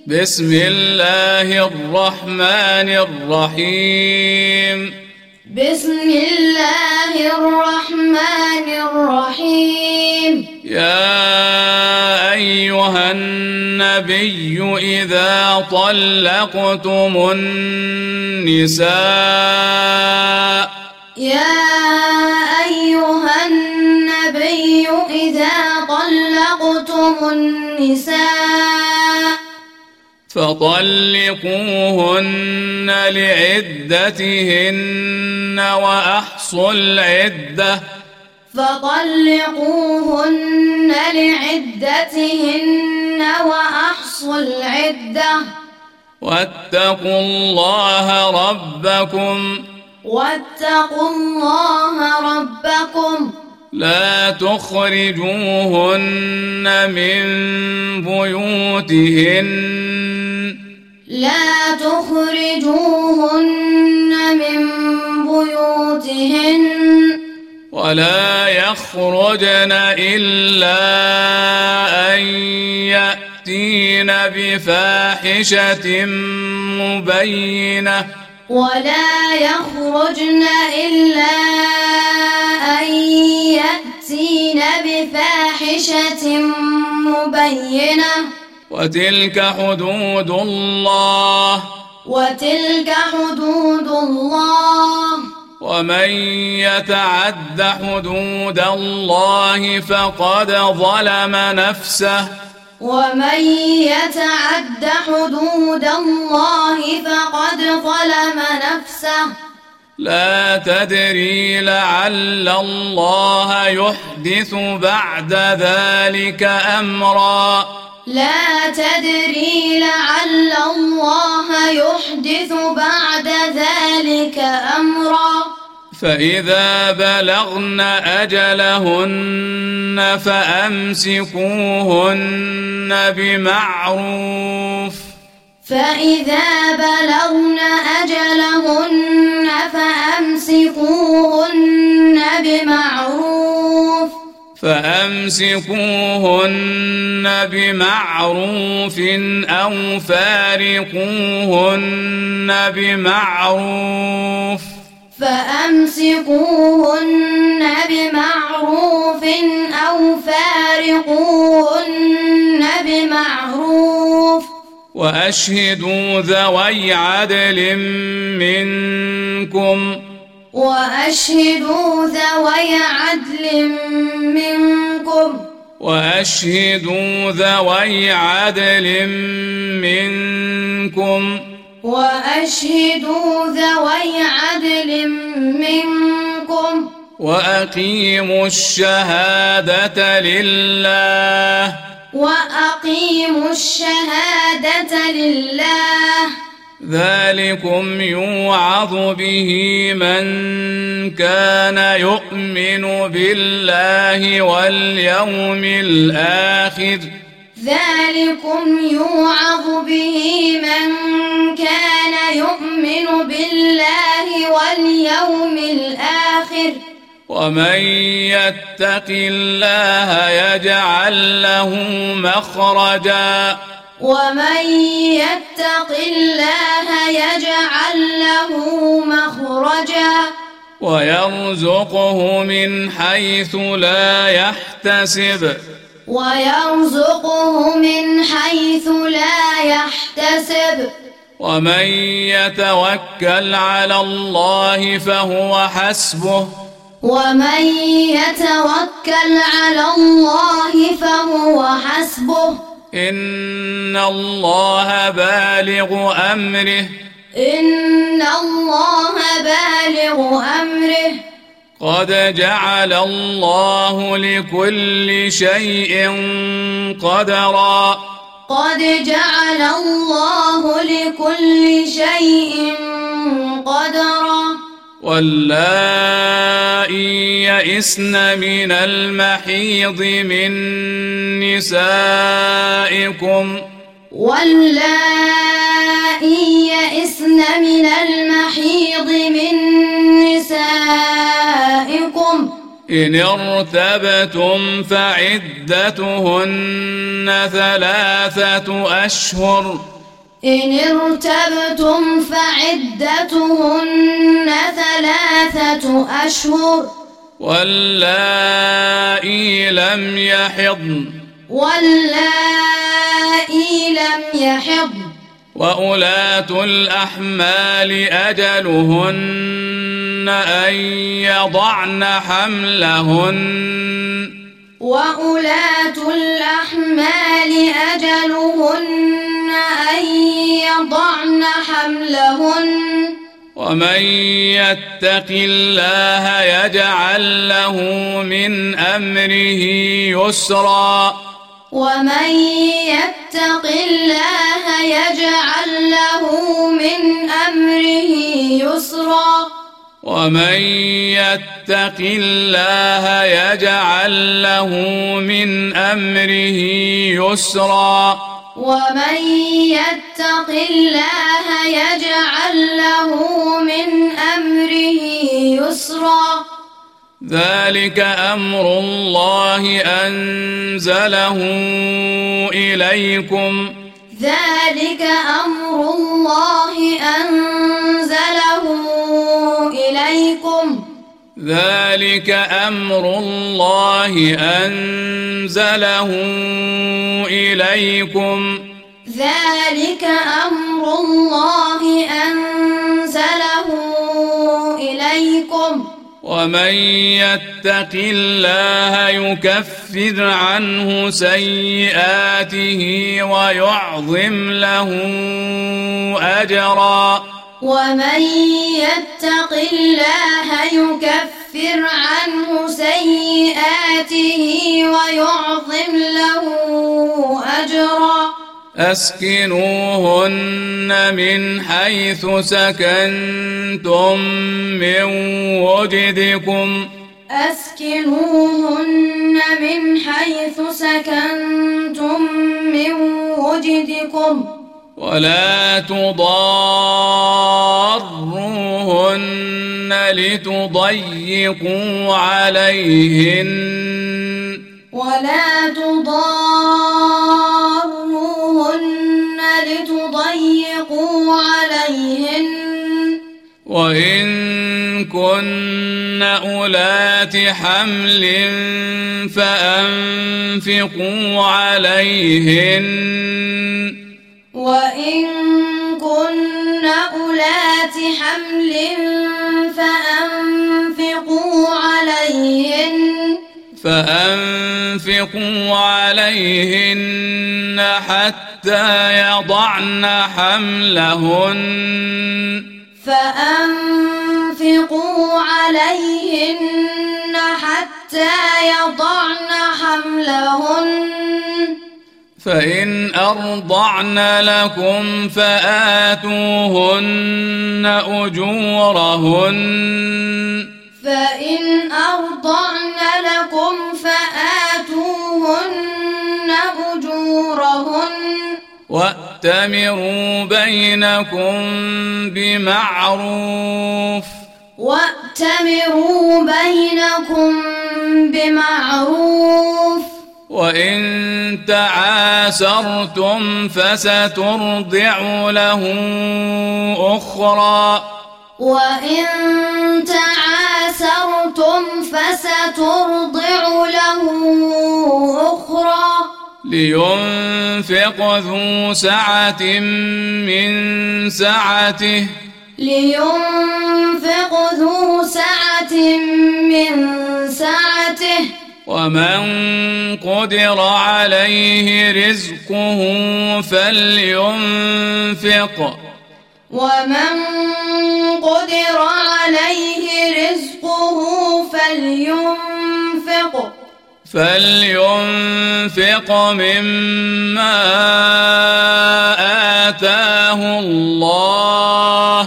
بسم الله الرحمن الرحيم. بسم الله الرحمن الرحيم. يا أيها النبي إذا طلقتم النساء يا أيها النبي إذا طلقتم النساء فطلقوهن لعدتهن وأحصوا العدة فطلقوهن لعدتهن وأحصوا العدة واتقوا الله ربكم لا تخرجوهن من بيوتهن ولا يخرجن إلا أن يأتين بفاحشة مبينة وتلك حدود الله ومن يتعد حدود الله فقد ظلم نفسه لا تدري لعل الله يحدث بعد ذلك أمرا فإذا بلغن أجلهن فأمسكوهن بمعروف أو فارقوهن بمعروف وأشهدوا ذوي عدل منكم وأقيموا الشهادة لله ذلكم يوعظ به من كان يؤمن بالله واليوم الآخر ومن يتق الله يجعل له مخرجا ويرزقه من حيث لا يحتسب ومن يتوكل على الله فهو حسبه إن الله بالغ أمره قد جعل الله لكل شيء قدرا واللائي يئسن من المحيض من نسائكم إن ارتبتم فعدتهن 3 أشهر إن ارتبتم فعدتهن 3 أشهر واللائي لم يحضن وأولاة الأحمال أجلهن أن يضعن حملهن ومن يتق الله يجعل له من أمره يسرا ومن يتق الله يجعل له من أمره يسرا ومن يتق الله يجعل له من أمره يسرا ومن يتق الله يجعل له من أمره يسرا ذلك أمر الله أنزله إليكم ذلك أمر الله أنزله إليكم ذلك أمر الله أنزله إليكم ذلك أمر الله أنزله إليكم ومن يتق الله يكفر عنه سيئاته ويعظم له أجرا ومن يتق الله يكفر عنه سيئاته ويعظم له أجرا أسكنوهن من حيث سكنتم من وجدكم أسكنوهن من حيث سكنتم من وجدكم ولا تضاروهن لتضيقوا عليهن ولا تضاروهن لتضيقوا عليهن وإن كن أولات حمل فأنفقوا عليهن وإن كن أولات حمل فأنفقوا عليهن حتى يضعن حملهن فأنفقوا عليهن حتى يضعن حملهن فإن أرضعن لكم فآتوهن أجورهن فإن أرضعن لكم فآتوهن أجورهن وأتمروا بينكم بمعروف وإن تعاسرتم فسترضع له أخرى لينفق ذو سعة من سعته ومن قدر عليه رزقه فلينفق مما آتاه الله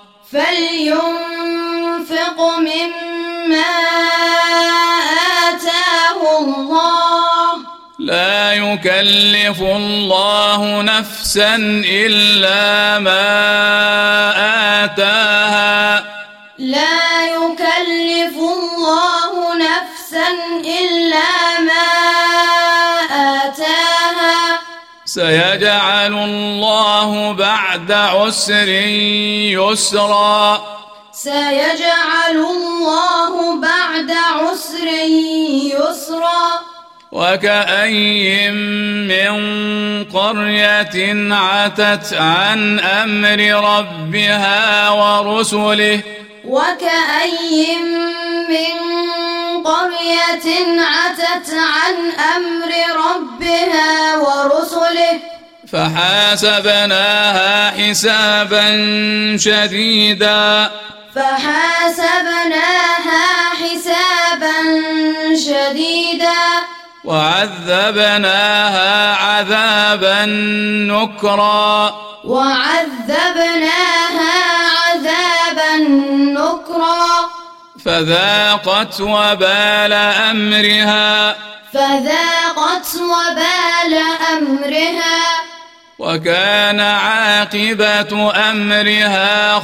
لا يكلف الله نفسا إلا ما آتاها لا يكلف الله نفسا سيجعل الله بعد عسر يسرا سيجعل الله بعد عسر يسرا وكأي من قرية عتت عن أمر ربها ورسله وكأي من قرية عتت عن أمر ربها ورسله فحاسبناها حسابا شديدا وعذبناها عذابا نكرا فذاقت وبال أمرها وكان عاقبة أمرها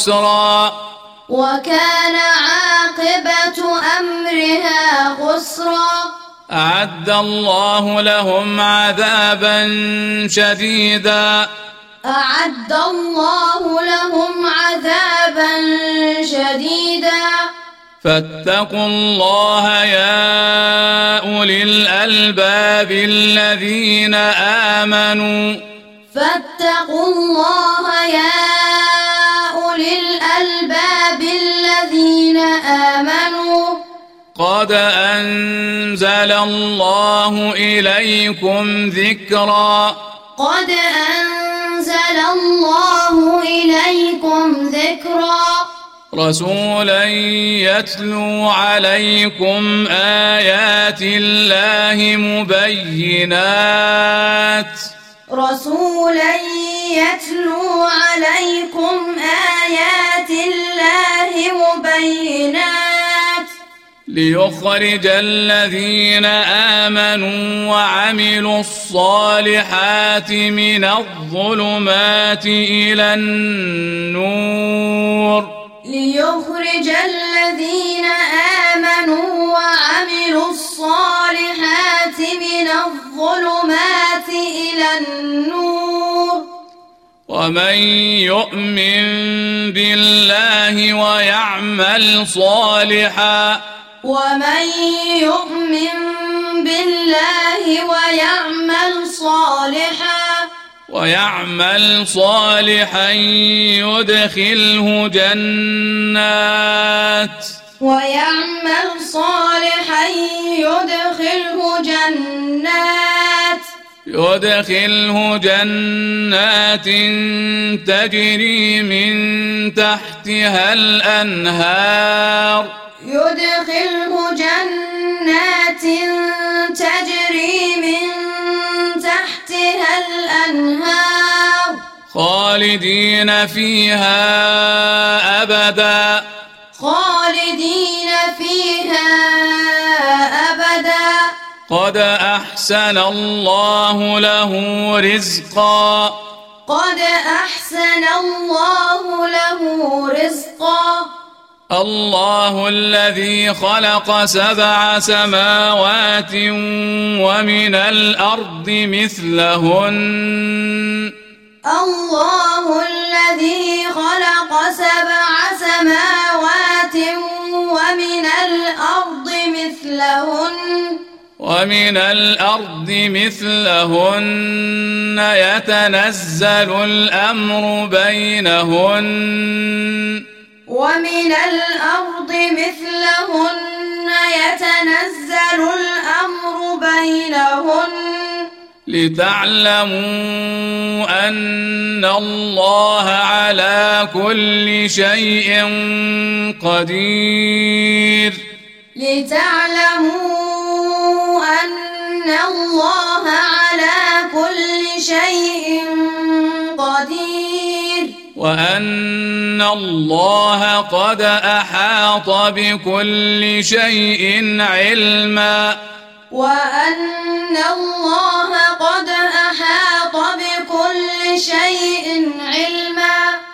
خسرا أعد الله لهم عذابا شديدا فاتقوا الله يا أولي الألباب الذين آمنوا قد أنزل الله إليكم ذكرا رسولا يتلو عليكم آيات الله مبينات ليخرج الذين آمنوا وعملوا الصالحات من الظلمات إلى النور ومن يؤمن بالله ويعمل صالحا يدخله جنات تجري من تحتها الأنهار خالدين فيها أبدا قد أحسن الله له رزقا الله الذي خلق 7 سماوات ومن الأرض مثلهن يتنزل الأمر بينهن لتعلموا أن الله على كل شيء قدير وأن الله قد أحاط بكل شيء علما